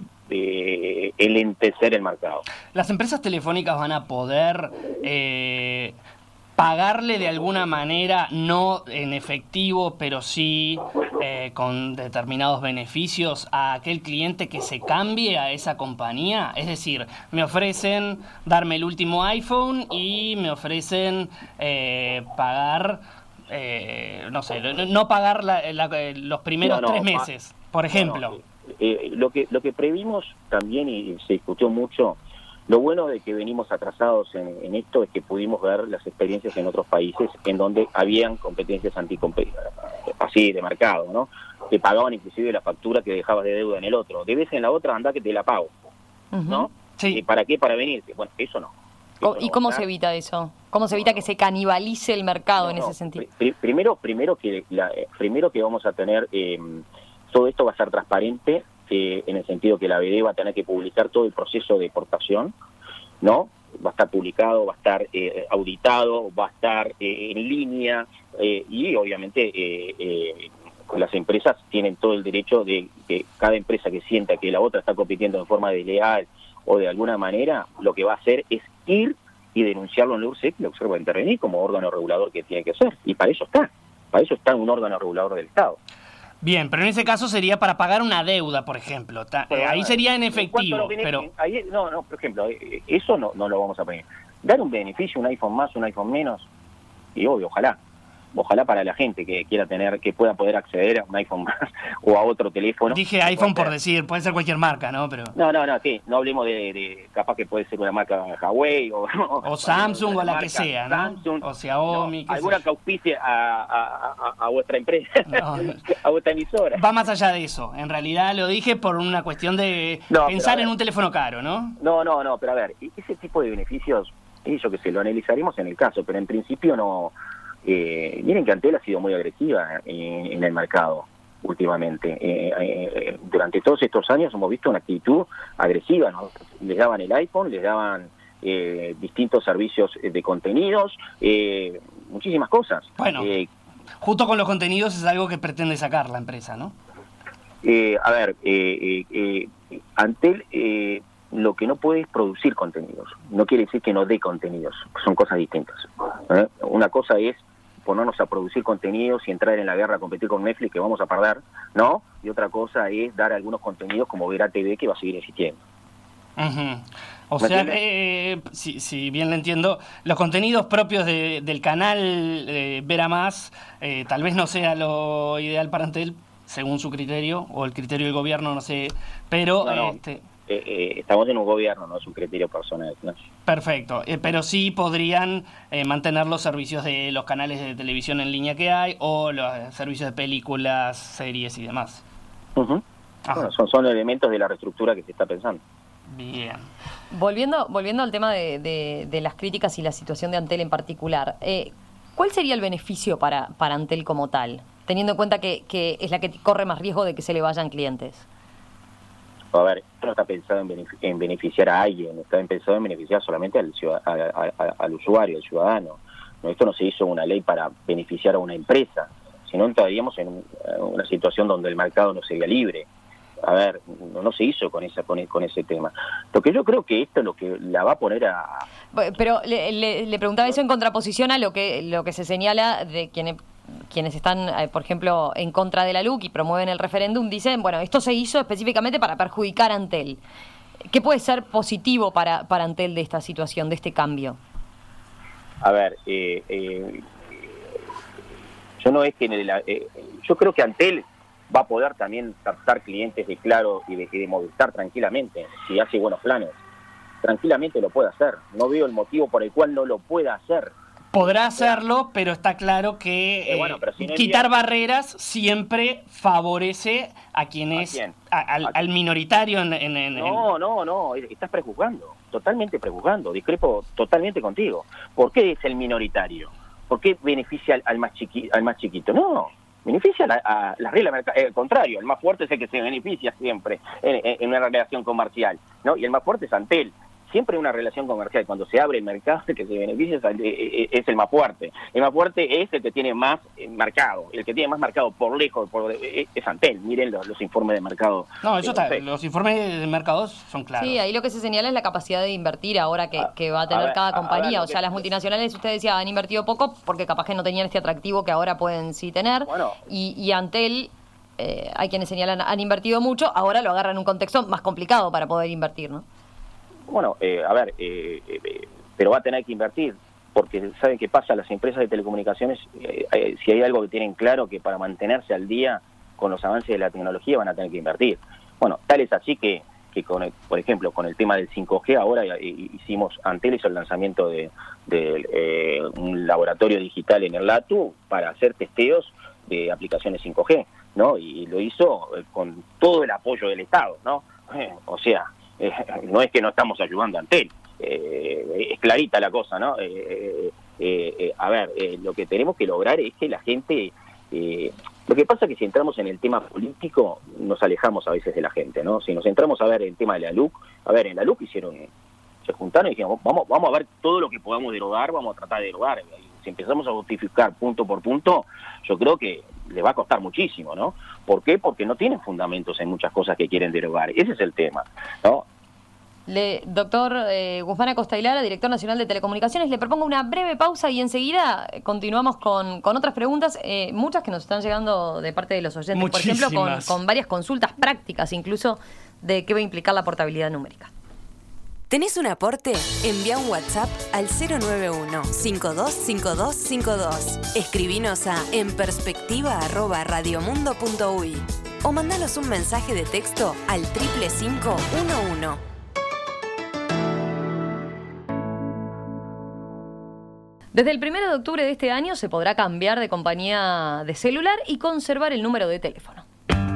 eh, enlentecer el mercado. ¿Las empresas telefónicas van a poder eh, pagarle de alguna manera, no en efectivo, pero sí eh, con determinados beneficios a aquel cliente que se cambie a esa compañía? Es decir, me ofrecen darme el último iPhone y me ofrecen eh, pagar, eh, no sé, no pagar la, la, los primeros no, no, tres meses, por ejemplo. No, no. Eh, lo que lo que previmos también, y se discutió mucho, lo bueno de que venimos atrasados en, en esto es que pudimos ver las experiencias en otros países en donde habían competencias anticompe así de mercado, ¿no? Que pagaban inclusive la factura que dejabas de deuda en el otro. Debes en la otra, anda que te la pago, ¿no? Sí. ¿Y para qué? Para venirte. Bueno, eso no. Eso ¿Y no cómo está. se evita eso? ¿Cómo se evita que se canibalice el mercado no, en no. ese sentido? Pr primero, primero que la, primero que vamos a tener eh, todo esto va a ser transparente, eh, en el sentido que la B D va a tener que publicar todo el proceso de exportación, ¿no? Va a estar publicado, va a estar eh, auditado, va a estar eh, en línea, eh, y obviamente eh, eh, las empresas tienen todo el derecho de que cada empresa que sienta que la otra está compitiendo de forma desleal o de alguna manera, lo que va a hacer es ir y denunciarlo en la U R S E C, la U R S E C va a intervenir como órgano regulador que tiene que ser, y para eso está, para eso está un órgano regulador del Estado. Bien, pero en ese caso sería para pagar una deuda, por ejemplo. Ta pero, ahí sería en efectivo. En pero ahí, no, no, por ejemplo, eso no, no lo vamos a poner. Dar un beneficio, un iPhone más, un iPhone menos, y obvio, ojalá. Ojalá para la gente que quiera tener, que pueda poder acceder a un iPhone más o a otro teléfono. Dije iPhone por decir, puede ser cualquier marca, ¿no? Pero no, no, no, sí, no hablemos de, de capaz que puede ser una marca Huawei o, o Samsung o, o la que sea, ¿no? Samsung, o Xiaomi. No, alguna que auspicie a, a, a, a vuestra empresa, no, no. a vuestra emisora. Va más allá de eso. En realidad lo dije por una cuestión de no, pensar en un teléfono caro, ¿no? No, no, no, pero a ver, ese tipo de beneficios, yo que sé, lo analizaremos en el caso, pero en principio no. Eh, miren que Antel ha sido muy agresiva en, en el mercado últimamente. Eh, eh, durante todos estos años hemos visto una actitud agresiva, ¿no? Les daban el iPhone, les daban eh, distintos servicios de contenidos, eh, muchísimas cosas. Bueno, eh, justo con los contenidos es algo que pretende sacar la empresa, ¿no? Eh, a ver, eh, eh, eh, Antel... Eh, lo que no puede es producir contenidos. No quiere decir que no dé contenidos, son cosas distintas. ¿eh? Una cosa es ponernos a producir contenidos y entrar en la guerra a competir con Netflix, que vamos a perder, ¿no? Y otra cosa es dar algunos contenidos como Vera T V, que va a seguir existiendo. Uh-huh. O sea, eh, si, si bien lo entiendo, los contenidos propios de, del canal eh, Vera Más, eh, tal vez no sea lo ideal para Antel, según su criterio, o el criterio del gobierno, no sé, pero... No, no. Este, Eh, eh, estamos en un gobierno, no es un criterio personal, ¿no? Perfecto, eh, pero sí podrían eh, mantener los servicios de los canales de televisión en línea que hay o los servicios de películas, series y demás. Uh-huh. Bueno, son, son elementos de la reestructura que se está pensando. Bien. Volviendo, volviendo al tema de, de, de las críticas y la situación de Antel en particular, eh, ¿cuál sería el beneficio para, para Antel como tal, teniendo en cuenta que, que es la que corre más riesgo de que se le vayan clientes? A ver, esto no está pensado en, benefic- en beneficiar a alguien, está pensado en beneficiar solamente al, ciudad- a, a, a, al usuario, al ciudadano. No, esto no se hizo una ley para beneficiar a una empresa, sino entraríamos en un, una situación donde el mercado no sería libre. A ver, no, no se hizo con esa con, con ese tema. Lo que yo creo que esto es lo que la va a poner a... Pero le, le, le preguntaba eso en contraposición a lo que, lo que se señala de quienes... quienes están, eh, por ejemplo, en contra de la L U C y promueven el referéndum, dicen, bueno, esto se hizo específicamente para perjudicar a Antel. ¿Qué puede ser positivo para, para Antel de esta situación, de este cambio? A ver, eh, eh, yo no es que... En el, eh, yo creo que Antel va a poder también captar clientes de Claro y de, y de Movistar tranquilamente, si hace buenos planes. Tranquilamente lo puede hacer. No veo el motivo por el cual no lo pueda hacer. Podrá hacerlo, pero está claro que eh, bueno, pero si no quitar envía... barreras siempre favorece a quien ¿A es quién? A, al, ¿A al minoritario en, en, en No, no, no, estás prejuzgando, totalmente prejuzgando, discrepo totalmente contigo. ¿Por qué es el minoritario? ¿Por qué beneficia al, al, más, chiqui, al más chiquito? No, beneficia a la, a la regla mercado, eh, al contrario, el más fuerte es el que se beneficia siempre en, en, en una relación comercial, ¿no? Y el más fuerte es Antel. Siempre una relación comercial, cuando se abre el mercado, el que se beneficia es el más fuerte. El más fuerte es el que tiene más mercado. El que tiene más mercado por lejos por, es Antel. Miren los, los informes de mercado. No, eso está, los informes de mercados son claros. Sí, ahí lo que se señala es la capacidad de invertir ahora que, que va a tener a ver, cada compañía. Ver, o sea, las multinacionales, usted decía, han invertido poco porque capaz que no tenían este atractivo que ahora pueden sí tener. Bueno, y, y Antel... Eh, hay quienes señalan han invertido mucho, ahora lo agarran en un contexto más complicado para poder invertir, ¿no? Bueno, eh, a ver, eh, eh, pero va a tener que invertir, porque ¿saben qué pasa? Las empresas de telecomunicaciones, eh, eh, si hay algo que tienen claro, que para mantenerse al día con los avances de la tecnología van a tener que invertir. Bueno, tal es así que, que con el, por ejemplo, con el tema del cinco G, ahora hicimos, Antel hizo el lanzamiento de, de eh, un laboratorio digital en el LATU para hacer testeos de aplicaciones cinco G, ¿no? Y lo hizo con todo el apoyo del Estado, ¿no? Eh, o sea... Eh, no es que no estamos ayudando a Antel, eh, es clarita la cosa, ¿no? Eh, eh, eh, a ver, eh, lo que tenemos que lograr es que la gente... Eh, lo que pasa es que si entramos en el tema político, nos alejamos a veces de la gente, ¿no? Si nos entramos a ver el tema de la L U C, a ver, en la L U C hicieron... se juntaron y dijeron, vamos, vamos a ver todo lo que podamos derogar, vamos a tratar de derogar. Si empezamos a justificar punto por punto, yo creo que le va a costar muchísimo, ¿no? ¿Por qué? Porque no tienen fundamentos en muchas cosas que quieren derogar. Ese es el tema, ¿no? Le, doctor eh, Guzmán Acosta y Lara, director nacional de Telecomunicaciones, le propongo una breve pausa y enseguida continuamos con, con otras preguntas, eh, muchas que nos están llegando de parte de los oyentes, Muchísimas. por ejemplo, con, con varias consultas prácticas, incluso de qué va a implicar la portabilidad numérica. ¿Tenés un aporte? Envía un WhatsApp al cero nueve uno, cinco dos cinco dos cinco dos. Escribinos a enperspectiva arroba radiomundo punto uy o mandanos un mensaje de texto al triple cinco uno uno. Desde el primero de octubre de este año se podrá cambiar de compañía de celular y conservar el número de teléfono.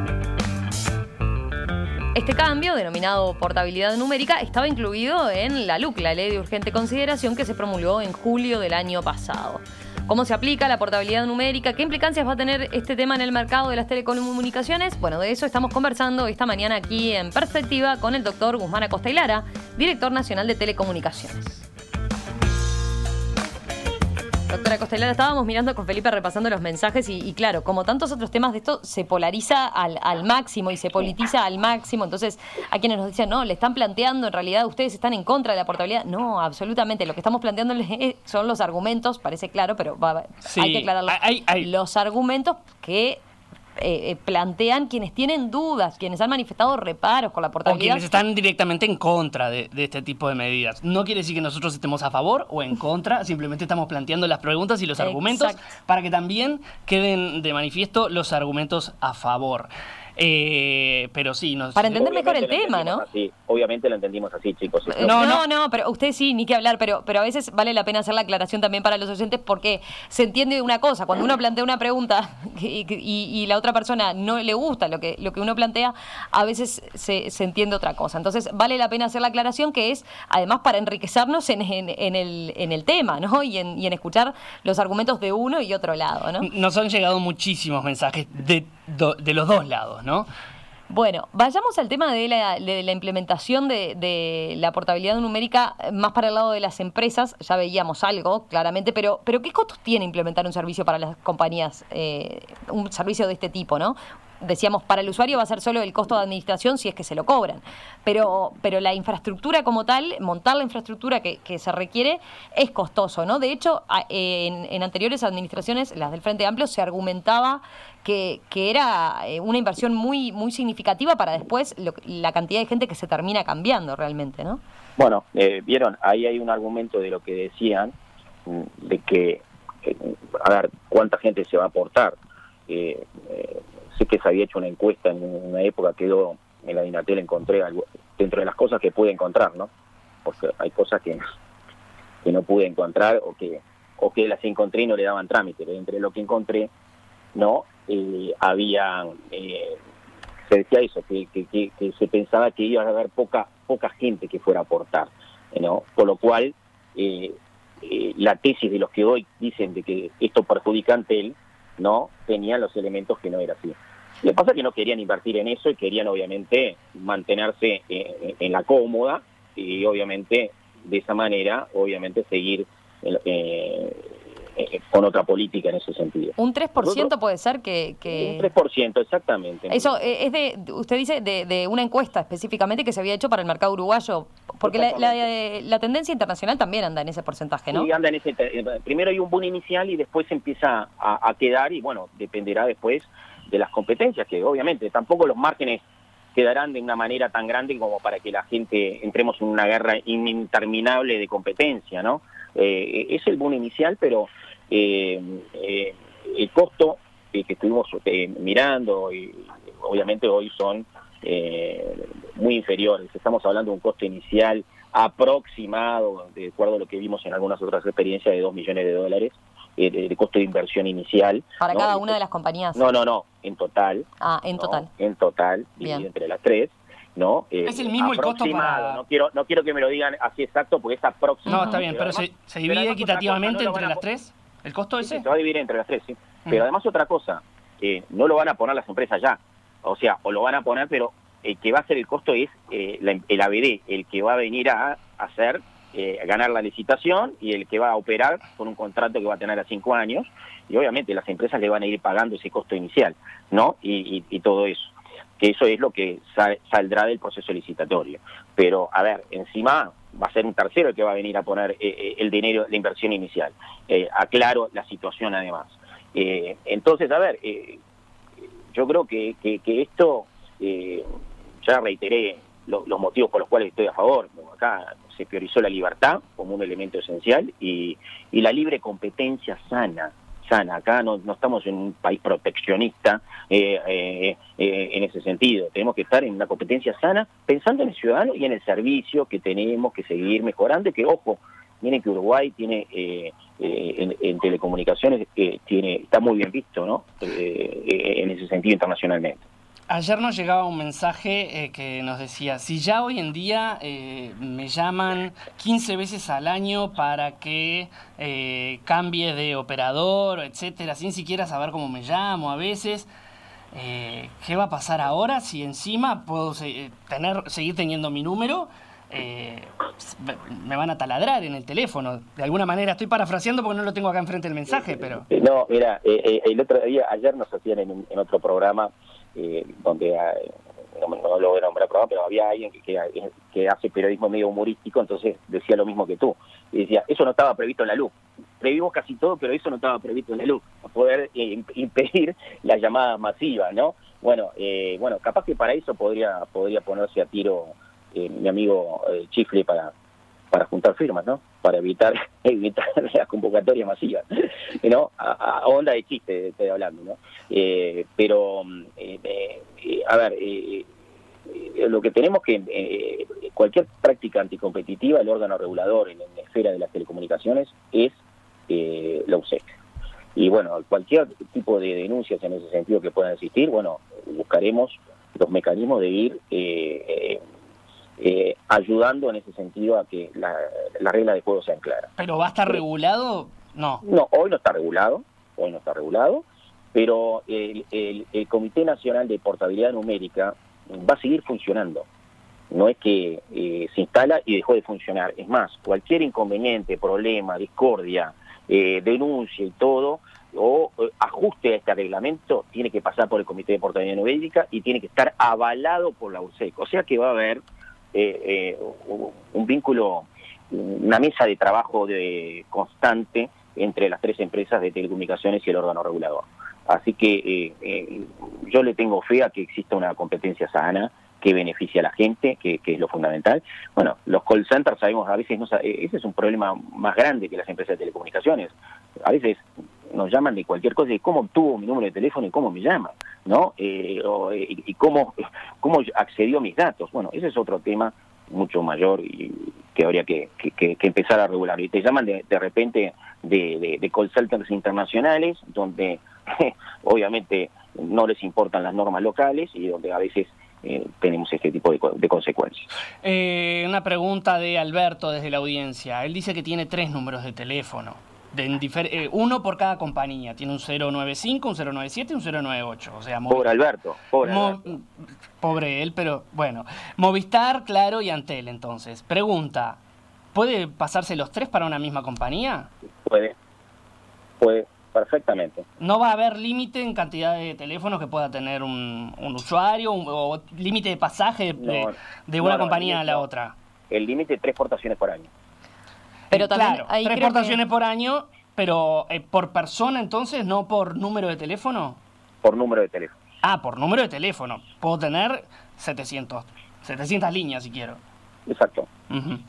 Este cambio, denominado portabilidad numérica, estaba incluido en la L U C, la Ley de Urgente Consideración, que se promulgó en julio del año pasado. ¿Cómo se aplica la portabilidad numérica? ¿Qué implicancias va a tener este tema en el mercado de las telecomunicaciones? Bueno, de eso estamos conversando esta mañana aquí en Perspectiva con el doctor Guzmán Acosta y Lara, director nacional de Telecomunicaciones. Doctora Costelar, estábamos mirando con Felipe repasando los mensajes y, y claro, como tantos otros temas de esto, se polariza al, al máximo y se politiza al máximo. Entonces, hay quienes nos dicen, no, le están planteando, en realidad ustedes están en contra de la portabilidad. No, absolutamente. Lo que estamos planteándoles son los argumentos, parece claro, pero va, sí, hay que aclararlo. Hay, hay. Los argumentos que eh, plantean quienes tienen dudas, quienes han manifestado reparos con la O portabilidad. quienes están directamente en contra de, de este tipo de medidas. No quiere decir que nosotros estemos a favor o en contra, simplemente estamos planteando las preguntas y los argumentos Exacto. para que también queden de manifiesto los argumentos a favor. Eh, pero sí, nos... Para entender Obviamente mejor el lo tema, entendimos ¿no? Así, obviamente lo entendimos así, chicos. Eh, No, No, no. no, pero usted sí, ni que hablar, pero, pero a veces vale la pena hacer la aclaración también para los oyentes porque se entiende una cosa, cuando uno plantea una pregunta y, y, y la otra persona no le gusta lo que, lo que uno plantea, a veces se, se entiende otra cosa. Entonces vale la pena hacer la aclaración que es además para enriquecernos en, en, en, el, en el tema, ¿no? Y en, y en escuchar los argumentos de uno y otro lado, ¿no? Nos han llegado muchísimos mensajes de, de los dos lados, ¿no? Bueno, vayamos al tema de la, de la implementación de, de la portabilidad numérica más para el lado de las empresas. Ya veíamos algo, claramente, pero, pero ¿qué costos tiene implementar un servicio para las compañías, eh, un servicio de este tipo, ¿no? Decíamos, para el usuario va a ser solo el costo de administración si es que se lo cobran, pero, pero la infraestructura como tal, montar la infraestructura que, que se requiere es costoso, ¿no? De hecho, a, en, en anteriores administraciones, las del Frente Amplio, se argumentaba que, que era una inversión muy, muy significativa para después lo, la cantidad de gente que se termina cambiando realmente, ¿no? Bueno, eh, vieron, ahí hay un argumento de lo que decían, de que, eh, a ver, cuánta gente se va a aportar. Eh, eh, sé que se había hecho una encuesta en una época, quedó en la Dinatel, encontré algo, dentro de las cosas que pude encontrar, ¿no? Porque hay cosas que, que no pude encontrar o que o que las encontré y no le daban trámite, pero entre lo que encontré, ¿no? Eh, había, eh, se decía eso, que, que, que, que se pensaba que iba a haber poca poca gente que fuera a aportar, ¿no? Con lo cual, eh, eh, la tesis de los que hoy dicen de que esto perjudica a Antel, no tenían los elementos que no era así. Lo que pasa es que no querían invertir en eso y querían obviamente mantenerse eh, en la cómoda y obviamente de esa manera obviamente seguir eh, eh, con otra política en ese sentido. Un tres por ciento Nosotros, puede ser que, que... Un tres por ciento, exactamente. Eso eh, es de, usted dice, de, de una encuesta específicamente que se había hecho para el mercado uruguayo, porque la, la, la tendencia internacional también anda en ese porcentaje, ¿no? Sí, anda en ese, primero hay un boom inicial y después empieza a, a quedar y bueno, dependerá después de las competencias, que obviamente tampoco los márgenes quedarán de una manera tan grande como para que la gente entremos en una guerra interminable de competencia, ¿no? Eh, es el boom inicial, pero eh, eh, el costo eh, que estuvimos eh, mirando, y obviamente hoy son eh, muy inferiores. Estamos hablando de un costo inicial aproximado, de acuerdo a lo que vimos en algunas otras experiencias, de dos millones de dólares. De, de costo de inversión inicial. ¿Para ¿no? cada una de las compañías? No, no, no, en total. Ah, en ¿no? total. En total, dividido entre las tres, ¿no? Eh, ¿Es el mismo el costo para...? No quiero, no quiero que me lo digan así exacto, porque es aproximado. No, está bien, pero, además, ¿se, se divide además equitativamente cosa, no entre las las tres? ¿El costo ese? Se va a dividir entre las tres, sí. Mm. Pero además otra cosa, eh, no lo van a poner las empresas ya. O sea, o lo van a poner, pero el que va a hacer el costo es eh, la, el A B D, el que va a venir a hacer... Eh, ganar la licitación y el que va a operar con un contrato que va a tener a cinco años y obviamente las empresas le van a ir pagando ese costo inicial, ¿no? Y, y, y todo eso, que eso es lo que sal, saldrá del proceso licitatorio. Pero, a ver, encima va a ser un tercero el que va a venir a poner eh, el dinero, la inversión inicial. Eh, aclaro la situación además. Eh, entonces, a ver, eh, yo creo que, que, que esto, eh, ya reiteré lo, los motivos por los cuales estoy a favor. Acá se priorizó la libertad como un elemento esencial y, y la libre competencia sana. sana. Acá no, no estamos en un país proteccionista eh, eh, eh, en ese sentido. Tenemos que estar en una competencia sana pensando en el ciudadano y en el servicio que tenemos que seguir mejorando y que, ojo, miren que Uruguay tiene eh, eh, en, en telecomunicaciones eh, tiene está muy bien visto, ¿no? Eh, eh, en ese sentido internacionalmente. Ayer nos llegaba un mensaje eh, que nos decía, si ya hoy en día eh, me llaman quince veces al año para que eh, cambie de operador, etcétera, sin siquiera saber cómo me llamo a veces, eh, ¿qué va a pasar ahora si encima puedo se- tener seguir teniendo mi número eh, me van a taladrar en el teléfono. De alguna manera, estoy parafraseando porque no lo tengo acá enfrente el mensaje, pero... No, mira, eh, el otro día, ayer nos hacían en, en otro programa, eh, donde, eh, no, no lo voy a nombrar programa, pero había alguien que, que, que hace periodismo medio humorístico, entonces decía lo mismo que tú. Y decía, eso no estaba previsto en la luz. Previmos casi todo, pero eso no estaba previsto en la luz. Poder eh, impedir las llamadas masivas, ¿no? Bueno, eh, bueno, capaz que para eso podría podría ponerse a tiro eh, mi amigo eh, Chifle para para juntar firmas, ¿no? Para evitar evitar las convocatorias masivas, ¿no? A, a onda de chiste estoy hablando, ¿no? Eh, pero, eh, eh, a ver, eh, eh, lo que tenemos que, eh, cualquier práctica anticompetitiva, el órgano regulador en, en la esfera de las telecomunicaciones es eh, la U S E C. Y bueno, cualquier tipo de denuncias en ese sentido que puedan existir, bueno, buscaremos los mecanismos de ir eh, eh, eh, ayudando en ese sentido a que la, la regla de juego sean claras. ¿Pero va a estar regulado? No. No, hoy no está regulado, hoy no está regulado, pero el, el, el Comité Nacional de Portabilidad Numérica va a seguir funcionando. No es que eh, se instala y dejó de funcionar. Es más, cualquier inconveniente, problema, discordia, eh, denuncia y todo, o eh, ajuste a este reglamento, tiene que pasar por el Comité de Portabilidad Numérica y tiene que estar avalado por la U S E C. O sea que va a haber eh, eh, un vínculo, una mesa de trabajo de, constante entre las tres empresas de telecomunicaciones y el órgano regulador. Así que eh, eh, yo le tengo fe a que exista una competencia sana que beneficie a la gente, que, que es lo fundamental. Bueno, los call centers sabemos, a veces no, ese es un problema más grande que las empresas de telecomunicaciones. A veces nos llaman de cualquier cosa, de cómo obtuvo mi número de teléfono y cómo me llama, ¿no? Eh, o, y, y cómo, cómo accedió a mis datos. Bueno, ese es otro tema mucho mayor y que habría que, que, que, que empezar a regular. Y te llaman de, de repente de, de, de call centers internacionales, donde obviamente no les importan las normas locales y donde a veces eh, tenemos este tipo de, de consecuencias. Eh, una pregunta de Alberto desde la audiencia. Él dice que tiene tres números de teléfono, de difer- eh, uno por cada compañía. Tiene un cero nueve cinco, un cero nueve siete y un cero nueve ocho. O sea, pobre Alberto, pobre Mo- Alberto. Pobre él, pero bueno. Movistar, Claro y Antel, entonces. Pregunta, ¿puede pasarse los tres para una misma compañía? Puede, puede, perfectamente. ¿No va a haber límite en cantidad de teléfonos que pueda tener un, un usuario un, o límite de pasaje de, No, de una no, no, compañía a la no. otra? El límite es tres portaciones por año. Pero Eh, también claro, ahí tres creo portaciones que... por año, pero eh, por persona entonces, no por número de teléfono. Por número de teléfono. Ah, por número de teléfono. Puedo tener setecientos, setecientas líneas si quiero. Exacto. Uh-huh.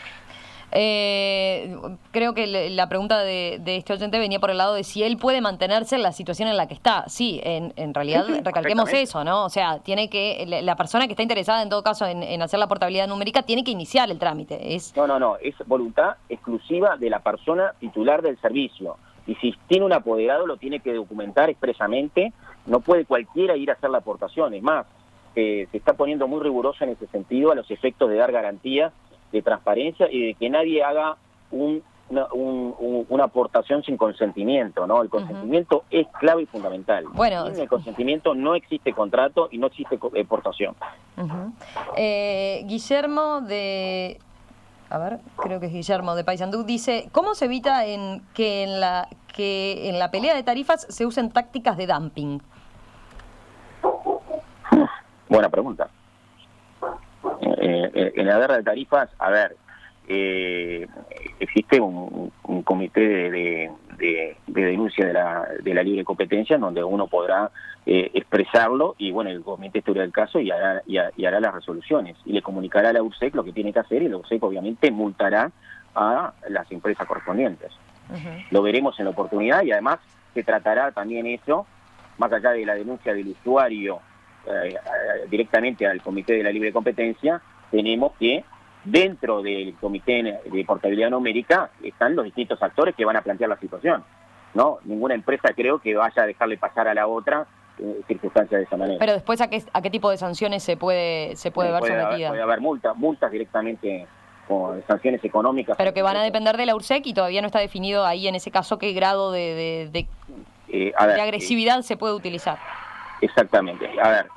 Eh, creo que le- la pregunta de, de este oyente venía por el lado de si él puede mantenerse en la situación en la que está. Sí, en, en realidad Sí, sí, recalquemos perfectamente. eso, ¿no? O sea, tiene que la, la persona que está interesada en todo caso en, en hacer la portabilidad numérica tiene que iniciar el trámite. Es No, no, no, es voluntad exclusiva de la persona titular del servicio. Y si tiene un apoderado, lo tiene que documentar expresamente. No puede cualquiera ir a hacer la aportación. Es más, eh, se está poniendo muy riguroso en ese sentido a los efectos de dar garantías de transparencia y de que nadie haga un, una, un, un, una aportación sin consentimiento, ¿no? El consentimiento uh-huh. es clave y fundamental. Bueno, sin el consentimiento no existe contrato y no existe aportación. Uh-huh. eh, Guillermo de... A ver, creo que es Guillermo de Paysandú, dice, ¿cómo se evita en que en la que en la pelea de tarifas se usen tácticas de dumping? Buena pregunta. Eh, en la guerra de tarifas, a ver, eh, existe un, un comité de, de, de, de denuncia de la, de la libre competencia en donde uno podrá eh, expresarlo y bueno, el comité estudiará el caso y hará, y, y hará las resoluciones y le comunicará a la U S E C lo que tiene que hacer y la U S E C obviamente multará a las empresas correspondientes. Uh-huh. Lo veremos en la oportunidad y además se tratará también eso, más allá de la denuncia del usuario eh, directamente al comité de la libre competencia, tenemos que dentro del comité de portabilidad numérica están los distintos actores que van a plantear la situación, ¿no? Ninguna empresa creo que vaya a dejarle pasar a la otra eh, circunstancias de esa manera. Pero después, ¿a qué, a qué tipo de sanciones se puede se puede sí, ver puede sometida? Haber, puede haber multas, multas directamente con sanciones económicas. Pero que van a depender de la U R S E C y todavía no está definido ahí en ese caso qué grado de, de, de, eh, a ver, de agresividad eh, se puede utilizar. Exactamente. A ver,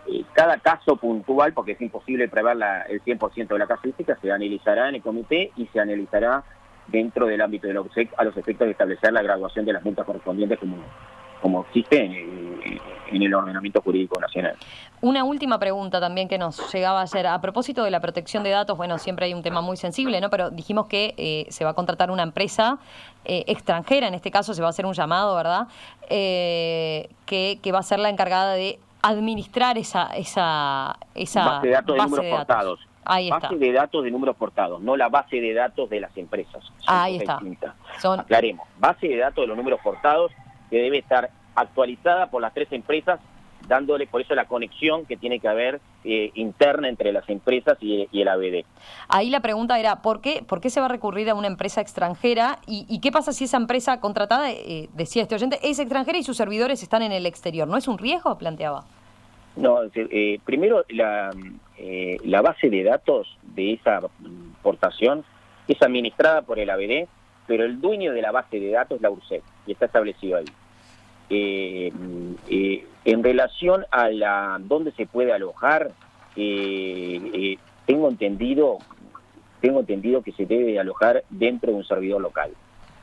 eh, cada caso puntual, porque es imposible prever la, el cien por ciento de la casuística, se analizará en el comité y se analizará dentro del ámbito de la U R S E C a los efectos de establecer la graduación de las multas correspondientes como, como existe en el, en el ordenamiento jurídico nacional. Una última pregunta también que nos llegaba a hacer. A propósito de la protección de datos, bueno, siempre hay un tema muy sensible, ¿no? Pero dijimos que eh, se va a contratar una empresa eh, extranjera, en este caso se va a hacer un llamado, ¿verdad? Eh, que, que va a ser la encargada de administrar esa, esa, esa base de datos de base números de datos. portados. Ahí base está. de datos de números portados, no la base de datos de las empresas. Son Ahí cosas está. distintas. Son... Aclaremos, base de datos de los números portados que debe estar actualizada por las tres empresas, dándole por eso la conexión que tiene que haber eh, interna entre las empresas y, y el A B D. Ahí la pregunta era, ¿por qué, por qué se va a recurrir a una empresa extranjera? ¿Y, y qué pasa si esa empresa contratada, eh, decía este oyente, es extranjera y sus servidores están en el exterior? ¿No es un riesgo? Planteaba. No, eh, primero la, eh, la base de datos de esa portación es administrada por el A B D, pero el dueño de la base de datos es la U R S E C y está establecido ahí. Eh, eh, en relación a la dónde se puede alojar, eh, eh, tengo entendido, tengo entendido que se debe alojar dentro de un servidor local.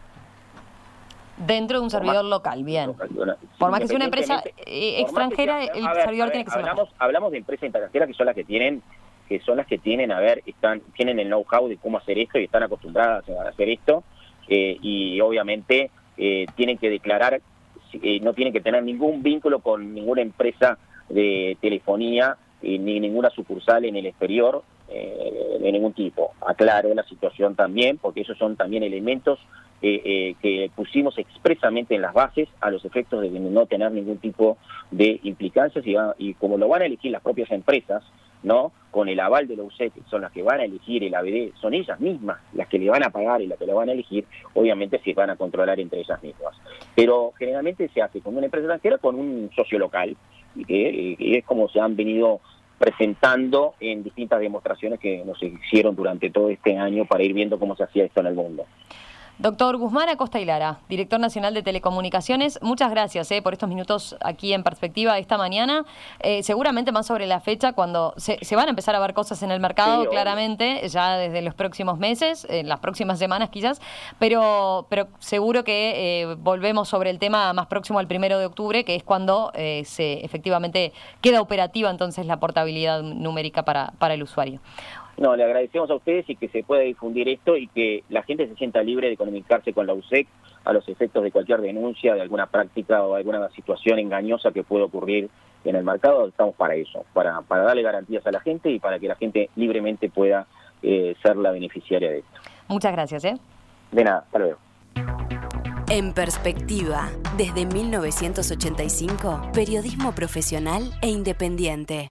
Dentro de un servidor local, bien. Por más que sea una empresa eh, extranjera, sea, el ver, servidor ver, tiene que ser hablamos, local. Hablamos de empresas extranjeras que son las que tienen, que son las que tienen, a ver, están, tienen el know-how de cómo hacer esto y están acostumbradas a hacer esto, eh, y obviamente eh, tienen que declarar, eh, no tienen que tener ningún vínculo con ninguna empresa de telefonía eh, ni ninguna sucursal en el exterior eh, de ningún tipo. Aclaro la situación también, porque esos son también elementos Eh, eh, que pusimos expresamente en las bases a los efectos de no tener ningún tipo de implicancias y, va, y como lo van a elegir las propias empresas, ¿no? Con el aval de la U R S E C, son las que van a elegir el A B D, son ellas mismas las que le van a pagar y las que le van a elegir, obviamente se van a controlar entre ellas mismas. Pero generalmente se hace con una empresa extranjera, con un socio local, y que, y es como se han venido presentando en distintas demostraciones que nos hicieron durante todo este año para ir viendo cómo se hacía esto en el mundo. Doctor Guzmán Acosta y Lara, Director Nacional de Telecomunicaciones, muchas gracias eh, por estos minutos aquí en Perspectiva esta mañana. Eh, seguramente más sobre la fecha, cuando se, se van a empezar a ver cosas en el mercado, sí, claramente, ya desde los próximos meses, en las próximas semanas quizás, pero, pero seguro que eh, volvemos sobre el tema más próximo al primero de octubre, que es cuando eh, se efectivamente queda operativa entonces la portabilidad numérica para, para el usuario. No, le agradecemos a ustedes y que se pueda difundir esto y que la gente se sienta libre de comunicarse con la U R S E C a los efectos de cualquier denuncia, de alguna práctica o alguna situación engañosa que pueda ocurrir en el mercado. Estamos para eso, para, para darle garantías a la gente y para que la gente libremente pueda eh, ser la beneficiaria de esto. Muchas gracias. ¿eh? De nada, hasta luego. En Perspectiva, desde mil novecientos ochenta y cinco, periodismo profesional e independiente.